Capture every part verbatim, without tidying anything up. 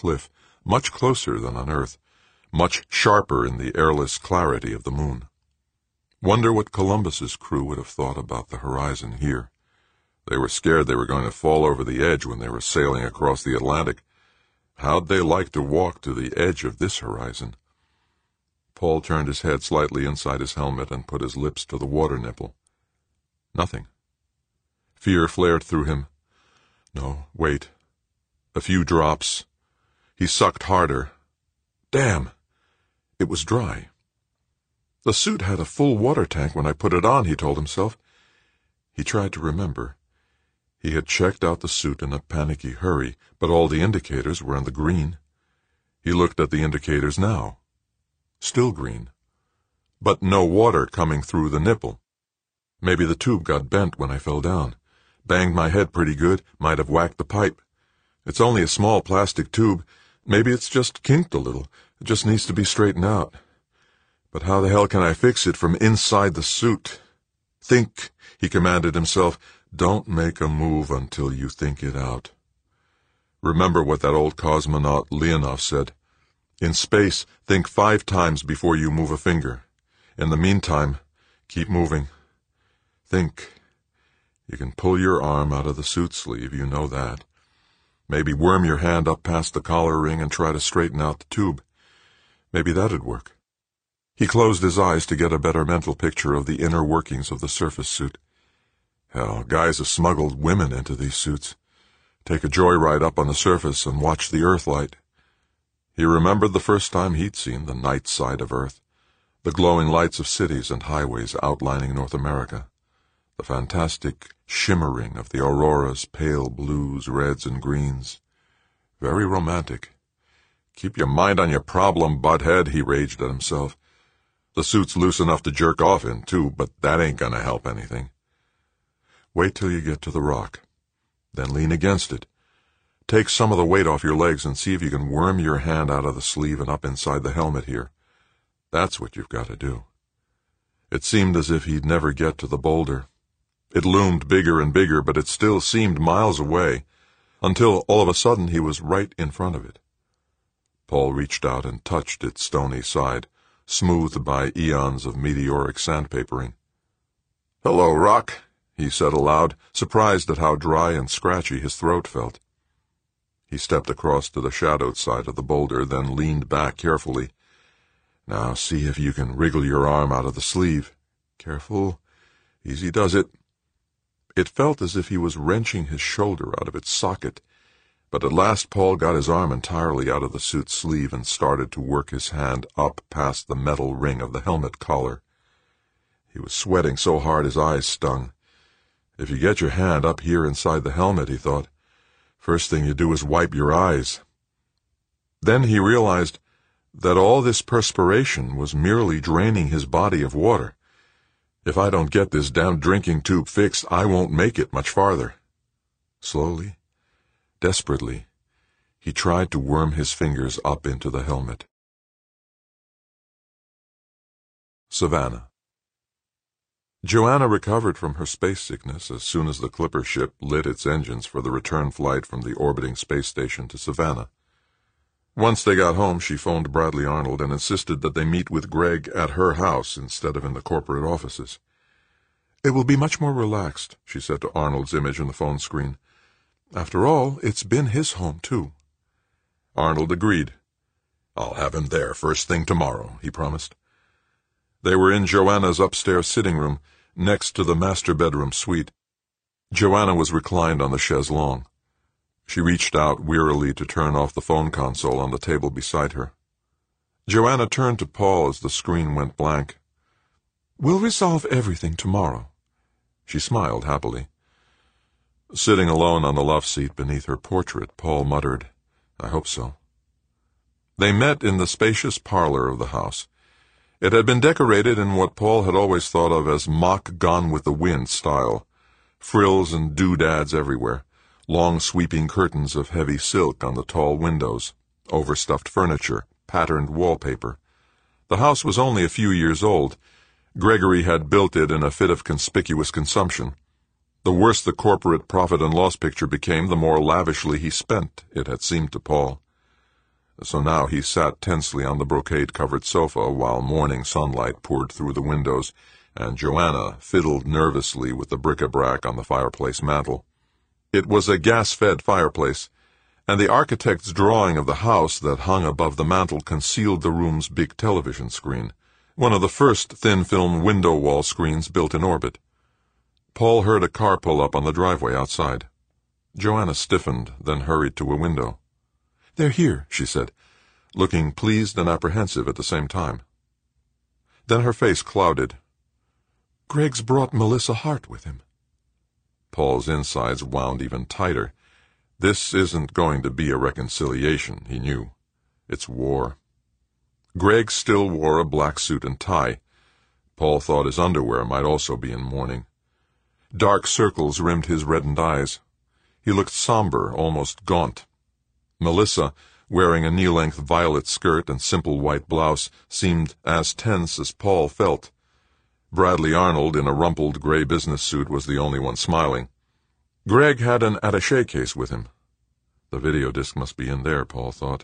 cliff, much closer than on Earth, much sharper in the airless clarity of the moon. Wonder what Columbus's crew would have thought about the horizon here. They were scared they were going to fall over the edge when they were sailing across the Atlantic. How'd they like to walk to the edge of this horizon? Paul turned his head slightly inside his helmet and put his lips to the water nipple. Nothing. Fear flared through him. No, wait. A few drops. He sucked harder. Damn! It was dry. The suit had a full water tank when I put it on, he told himself. He tried to remember. He had checked out the suit in a panicky hurry, but all the indicators were in the green. He looked at the indicators now. Still green. But no water coming through the nipple. Maybe the tube got bent when I fell down. Banged my head pretty good, might have whacked the pipe. It's only a small plastic tube. Maybe it's just kinked a little. It just needs to be straightened out. But how the hell can I fix it from inside the suit? Think, he commanded himself. Don't make a move until you think it out. Remember what that old cosmonaut Leonov said. In space, think five times before you move a finger. In the meantime, keep moving. Think. You can pull your arm out of the suit sleeve, you know that. Maybe worm your hand up past the collar ring and try to straighten out the tube. Maybe that'd work. He closed his eyes to get a better mental picture of the inner workings of the surface suit. Hell, guys have smuggled women into these suits. Take a joyride up on the surface and watch the Earth light. He remembered the first time he'd seen the night side of Earth, the glowing lights of cities and highways outlining North America, the fantastic shimmering of the auroras, pale blues, reds, and greens. Very romantic. Keep your mind on your problem, butthead, he raged at himself. The suit's loose enough to jerk off in, too, but that ain't gonna help anything. Wait till you get to the rock. Then lean against it. Take some of the weight off your legs and see if you can worm your hand out of the sleeve and up inside the helmet here. That's what you've got to do. It seemed as if he'd never get to the boulder. It loomed bigger and bigger, but it still seemed miles away, until all of a sudden he was right in front of it. Paul reached out and touched its stony side, smoothed by eons of meteoric sandpapering. "Hello, rock," he said aloud, surprised at how dry and scratchy his throat felt. He stepped across to the shadowed side of the boulder, then leaned back carefully. "Now see if you can wriggle your arm out of the sleeve. Careful. Easy does it." It felt as if he was wrenching his shoulder out of its socket, but at last Paul got his arm entirely out of the suit's sleeve and started to work his hand up past the metal ring of the helmet collar. He was sweating so hard his eyes stung. If you get your hand up here inside the helmet, he thought, first thing you do is wipe your eyes. Then he realized that all this perspiration was merely draining his body of water. If I don't get this damn drinking tube fixed, I won't make it much farther. Slowly, desperately, he tried to worm his fingers up into the helmet. Savannah. Joanna recovered from her space sickness as soon as the Clipper ship lit its engines for the return flight from the orbiting space station to Savannah. Once they got home, she phoned Bradley Arnold and insisted that they meet with Greg at her house instead of in the corporate offices. "It will be much more relaxed," she said to Arnold's image on the phone screen. "After all, it's been his home, too." Arnold agreed. "I'll have him there first thing tomorrow," he promised. They were in Joanna's upstairs sitting room, next to the master bedroom suite. Joanna was reclined on the chaise longue. She reached out wearily to turn off the phone console on the table beside her. Joanna turned to Paul as the screen went blank. "We'll resolve everything tomorrow." She smiled happily. Sitting alone on the love seat beneath her portrait, Paul muttered, "I hope so." They met in the spacious parlor of the house. It had been decorated in what Paul had always thought of as mock Gone with the Wind style. Frills and doodads everywhere, long sweeping curtains of heavy silk on the tall windows, overstuffed furniture, patterned wallpaper. The house was only a few years old. Gregory had built it in a fit of conspicuous consumption. The worse the corporate profit and loss picture became, the more lavishly he spent, it had seemed to Paul. so now he sat tensely on the brocade-covered sofa while morning sunlight poured through the windows, and Joanna fiddled nervously with the bric-a-brac on the fireplace mantel. It was a gas-fed fireplace, and the architect's drawing of the house that hung above the mantel concealed the room's big television screen, one of the first thin-film window-wall screens built in orbit. Paul heard a car pull up on the driveway outside. Joanna stiffened, then hurried to a window. "They're here," she said, looking pleased and apprehensive at the same time. Then her face clouded. "Greg's brought Melissa Hart with him." Paul's insides wound even tighter. This isn't going to be a reconciliation, he knew. It's war. Greg still wore a black suit and tie. Paul thought his underwear might also be in mourning. Dark circles rimmed his reddened eyes. He looked somber, almost gaunt. Melissa, wearing a knee-length violet skirt and simple white blouse, seemed as tense as Paul felt. Bradley Arnold, in a rumpled gray business suit, was the only one smiling. Greg had an attaché case with him. The video disc must be in there, Paul thought.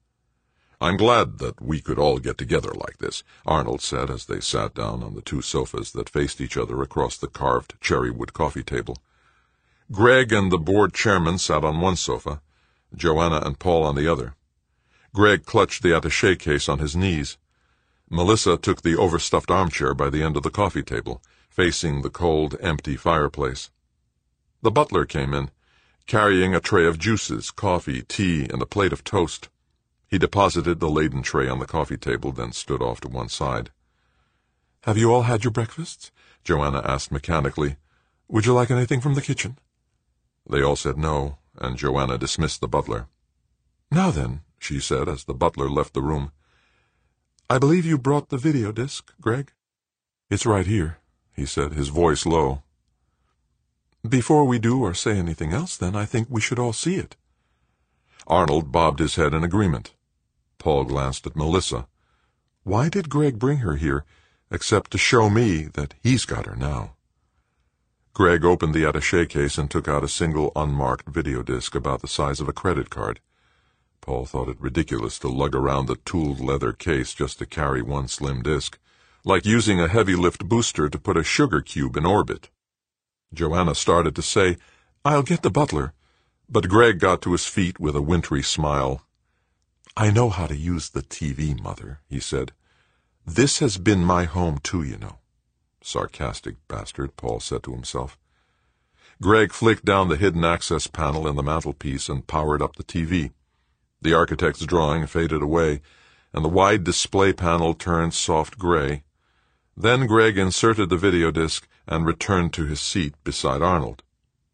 "I'm glad that we could all get together like this," Arnold said as they sat down on the two sofas that faced each other across the carved cherry-wood coffee table. Greg and the board chairman sat on one sofa, Joanna and Paul on the other. Greg clutched the attaché case on his knees. Melissa took the overstuffed armchair by the end of the coffee table, facing the cold, empty fireplace. The butler came in, carrying a tray of juices, coffee, tea, and a plate of toast. He deposited the laden tray on the coffee table, then stood off to one side. "Have you all had your breakfasts?" Joanna asked mechanically. "Would you like anything from the kitchen?" They all said no, and Joanna dismissed the butler. "Now then," she said as the butler left the room. "I believe you brought the video disc, Greg?" "It's right here," he said, his voice low. "Before we do or say anything else, then, I think we should all see it." Arnold bobbed his head in agreement. Paul glanced at Melissa. Why did Greg bring her here, except to show me that he's got her now? Greg opened the attaché case and took out a single unmarked video disc about the size of a credit card. Paul thought it ridiculous to lug around the tooled leather case just to carry one slim disc, like using a heavy-lift booster to put a sugar cube in orbit. Joanna started to say, "I'll get the butler," but Greg got to his feet with a wintry smile. "I know how to use the T V, Mother," he said. "This has been my home, too, you know." Sarcastic bastard, Paul said to himself. Greg flicked down the hidden access panel in the mantelpiece and powered up the T V. The architect's drawing faded away, and the wide display panel turned soft gray. Then Greg inserted the video disc and returned to his seat beside Arnold.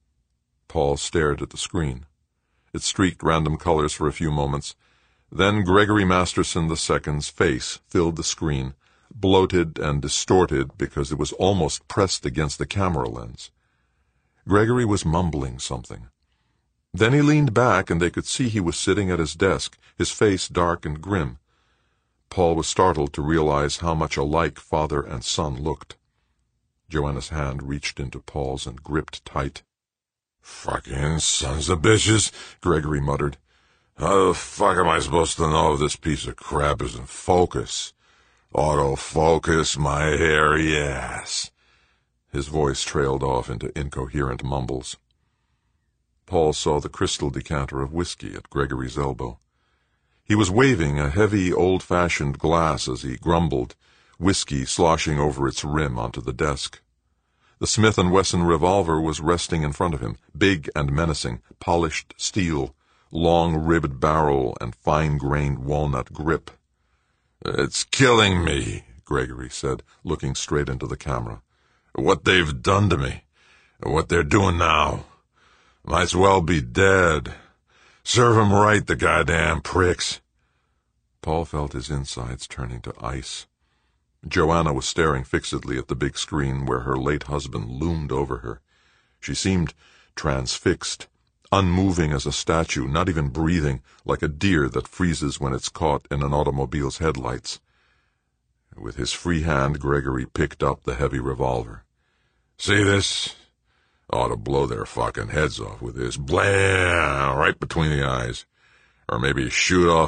Paul stared at the screen. It streaked random colors for a few moments. Then Gregory Masterson the Second's face filled the screen, bloated and distorted because it was almost pressed against the camera lens. Gregory was mumbling something. Then he leaned back, and they could see he was sitting at his desk, his face dark and grim. Paul was startled to realize how much alike father and son looked. Joanna's hand reached into Paul's and gripped tight. "Fucking sons of bitches," Gregory muttered. "How the fuck am I supposed to know if this piece of crap is in focus? Autofocus my hairy ass." His voice trailed off into incoherent mumbles. Paul saw the crystal decanter of whiskey at Gregory's elbow. He was waving a heavy, old-fashioned glass as he grumbled, whiskey sloshing over its rim onto the desk. The Smith and Wesson revolver was resting in front of him, big and menacing, polished steel, long-ribbed barrel, and fine-grained walnut grip. "It's killing me," Gregory said, looking straight into the camera. "What they've done to me, what they're doing now. Might as well be dead. Serve 'em right, the goddamn pricks." Paul felt his insides turning to ice. Joanna was staring fixedly at the big screen where her late husband loomed over her. She seemed transfixed, unmoving as a statue, not even breathing, like a deer that freezes when it's caught in an automobile's headlights. With his free hand, Gregory picked up the heavy revolver. "See this? Ought to blow their fucking heads off with this. Blam! Right between the eyes. Or maybe shoot off